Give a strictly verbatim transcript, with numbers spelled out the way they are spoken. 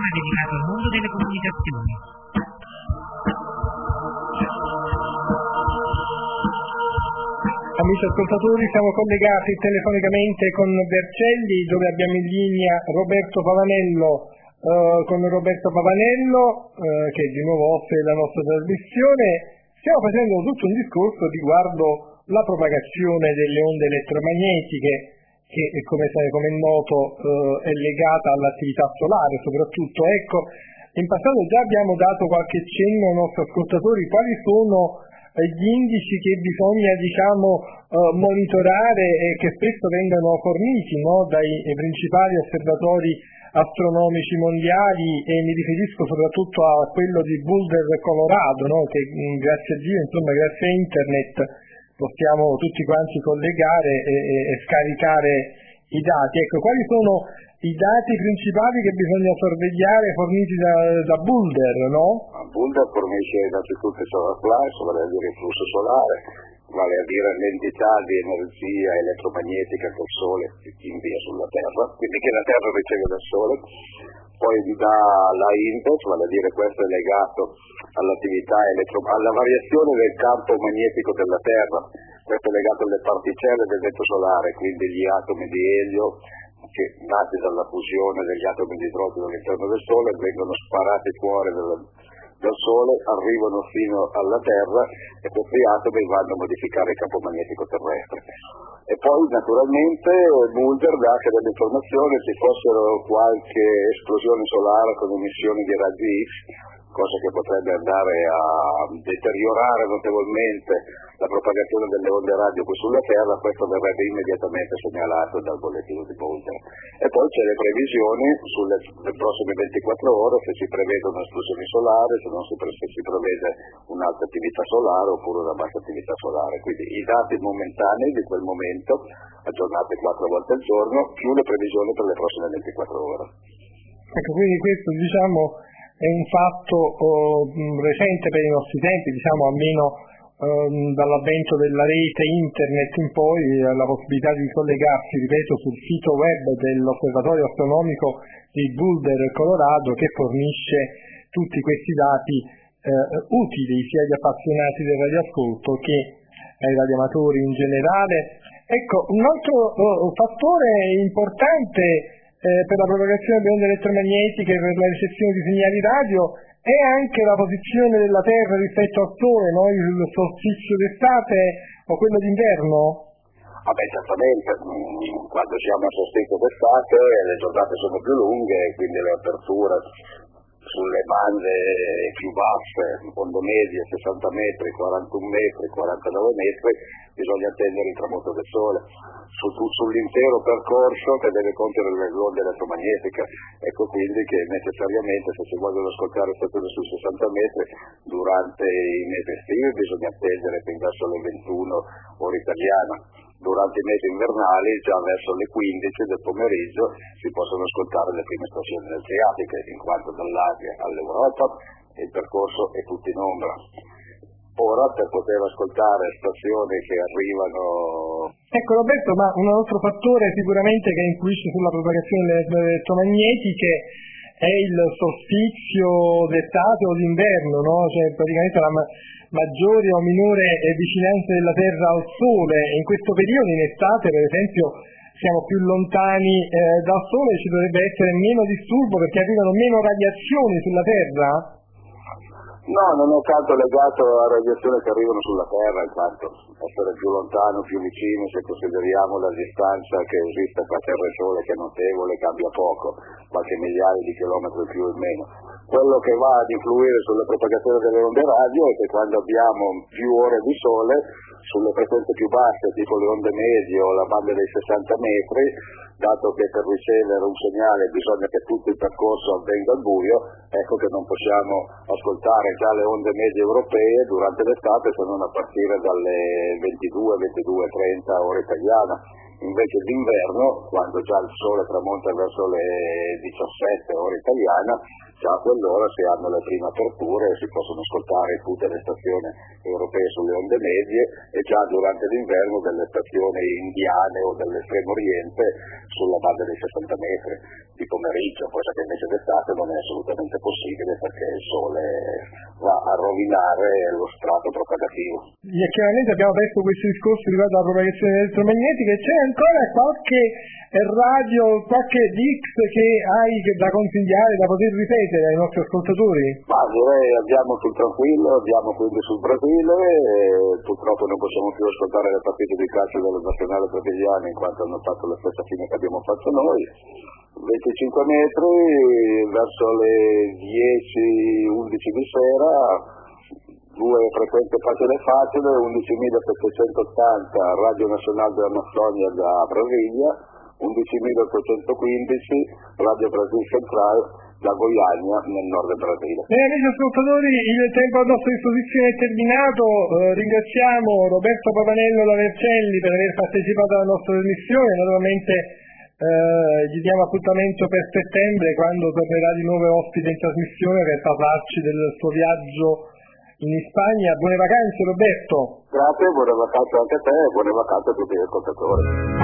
programma dedicato al mondo delle comunicazioni. Amici ascoltatori, siamo collegati telefonicamente con Vercelli, dove abbiamo in linea Roberto Pavanello. Uh, con Roberto Pavanello, uh, che di nuovo offre la nostra trasmissione, stiamo facendo tutto un discorso riguardo la propagazione delle onde elettromagnetiche, che come, come è noto uh, è legata all'attività solare soprattutto. Ecco, in passato già abbiamo dato qualche cenno ai nostri ascoltatori quali sono gli indici che bisogna, diciamo, uh, monitorare e che spesso vengono forniti, no, dai principali osservatori astronomici mondiali, e mi riferisco soprattutto a quello di Boulder, Colorado, no, che grazie a Dio, insomma, grazie a internet possiamo tutti quanti collegare e, e, e scaricare i dati. Ecco, quali sono i dati principali che bisogna sorvegliare forniti da, da Boulder, no? Boulder fornisce innanzitutto il solar flash, vale a dire il flusso solare, vale a dire l'entità di energia elettromagnetica che il Sole invia sulla Terra, quindi che la Terra riceve dal Sole. Poi vi dà la index, vale a dire questo è legato all'attività elettro- alla variazione del campo magnetico della Terra, questo è legato alle particelle del vento solare, quindi gli atomi di elio che nati dalla fusione degli atomi di idrogeno all'interno del Sole vengono sparati fuori dal, dal Sole, arrivano fino alla Terra e questi atomi vanno a modificare il campo magnetico terrestre. E poi naturalmente Boulder dà anche delle informazioni se fossero qualche esplosione solare con emissioni di raggi X, cosa che potrebbe andare a deteriorare notevolmente la propagazione delle onde radio qui sulla Terra, questo verrebbe immediatamente segnalato dal bollettino di Boulder. E poi c'è le previsioni sulle prossime ventiquattro ore, se si prevedono esplosioni solari, se non si, pre- se si prevede un'alta attività solare oppure una bassa attività solare. Quindi i dati momentanei di quel momento, aggiornati quattro volte al giorno, più le previsioni per le prossime ventiquattro ore. Ecco, quindi questo, diciamo, è un fatto oh, recente per i nostri tempi, diciamo, almeno um, dall'avvento della rete internet in poi, eh, la possibilità di collegarsi, ripeto, sul sito web dell'Osservatorio Astronomico di Boulder, Colorado, che fornisce tutti questi dati eh, utili sia agli appassionati del radioascolto che ai radioamatori in generale. Ecco, un altro oh, fattore importante Eh, per la propagazione delle onde elettromagnetiche e per la ricezione di segnali radio è anche la posizione della Terra rispetto al Sole, no? Il solstizio d'estate o quello d'inverno? Ah beh, certamente, quando siamo a solstizio d'estate le giornate sono più lunghe e quindi le aperture sulle bande più basse, onde medie sessanta metri, quarantuno metri, quarantanove metri, bisogna attendere il tramonto del Sole. Su, sull'intero percorso che deve compiere l'onda elettromagnetica, ecco quindi che necessariamente se si vogliono ascoltare stazioni su sessanta metri durante i mesi estivi bisogna attendere fin verso le ventuno ora italiana. Durante i mesi invernali, già verso le quindici del pomeriggio, si possono ascoltare le prime stazioni adriatiche, in quanto dall'Asia all'Europa il percorso è tutto in ombra. Ora, per poter ascoltare stazioni che arrivano... Ecco Roberto, ma un altro fattore sicuramente che influisce sulla propagazione delle elettromagnetiche è il solstizio d'estate o d'inverno, no? Cioè praticamente la ma- maggiore o minore vicinanza della Terra al Sole. In questo periodo, in estate per esempio, siamo più lontani eh, dal Sole, ci dovrebbe essere meno disturbo perché arrivano meno radiazioni sulla Terra? No, non è tanto legato a radiazioni che arrivano sulla Terra, intanto essere più lontano, più vicino, se consideriamo la distanza che esiste tra Terra e Sole, che è notevole, cambia poco, qualche migliaia di chilometri più o meno. Quello che va ad influire sulla propagazione delle onde radio è che quando abbiamo più ore di Sole, sulle frequenze più basse, tipo le onde medie o la banda dei sessanta metri, dato che per ricevere un segnale bisogna che tutto il percorso avvenga al buio, ecco che non possiamo ascoltare già le onde medie europee durante l'estate se non a partire dalle ventidue, ventidue e trenta ora italiana. Invece d'inverno, quando già il sole tramonta verso le diciassette ora italiana, già a quell'ora si hanno le prime aperture e si possono ascoltare tutte le stazioni europee sulle onde medie e già durante l'inverno delle stazioni indiane o dell'estremo oriente sulla banda dei sessanta metri di pomeriggio, cosa che invece d'estate non è assolutamente possibile perché il sole va a rovinare lo strato propagativo. E chiaramente abbiamo aperto questo discorso riguardo alla propagazione elettromagnetica. C'è ancora qualche radio, qualche D X che hai da consigliare, da poter ripetere ai nostri ascoltatori? Ma direi andiamo sul tranquillo, andiamo quindi sul Brasile, e purtroppo non possiamo più ascoltare le partite di calcio della nazionale brasiliana in quanto hanno fatto la stessa fine che abbiamo fatto noi. venticinque metri verso le dieci undici di sera, due frequenze facile facile, undicimilasettecentottanta Radio Nazionale dell'Amazzonia da Brasilia, undicimilaottocentoquindici Radio Brasil Centrale da Goiânia nel nord del Brasile. Bene, amici ascoltatori, il tempo a nostra disposizione è terminato. Eh, ringraziamo Roberto Pavanello da Vercelli per aver partecipato alla nostra trasmissione. Naturalmente eh, gli diamo appuntamento per settembre, quando tornerà di nuovo ospite in trasmissione per parlarci del suo viaggio in Spagna. Buone vacanze Roberto. Grazie, buone vacanze anche a te e buone vacanze a tutti gli ascoltatori.